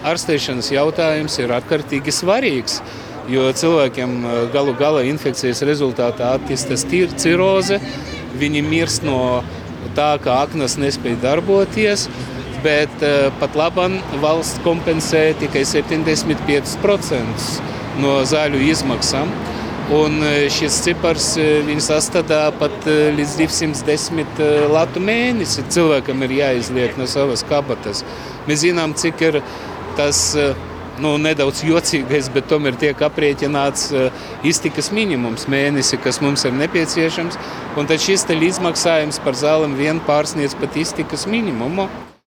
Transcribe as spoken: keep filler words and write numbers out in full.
ārstēšanas jautājums ir ārkārtīgi svarīgs, jo cilvēkiem galu galā infekcijas rezultātā attīstās ciroze, viņi mirst no tā, ka aknas nespēj darboties, bet pat labam valsts kompensē tikai septiņdesmit piecus procentus no zāļu izmaksām. Un šis cipars viņš sastādā pat līdz divsimt desmit latu mēnesi. Cilvēkam ir jāizliek no savas kabatas. Mēs zinām, cik ir tas nu, nedaudz jocīgais, bet tomēr tiek aprēķināts iztikas minimums mēnesi, kas mums ir nepieciešams. Un tad šis te līdzmaksājums par zālēm vien pārsniedz pat iztikas minimumu.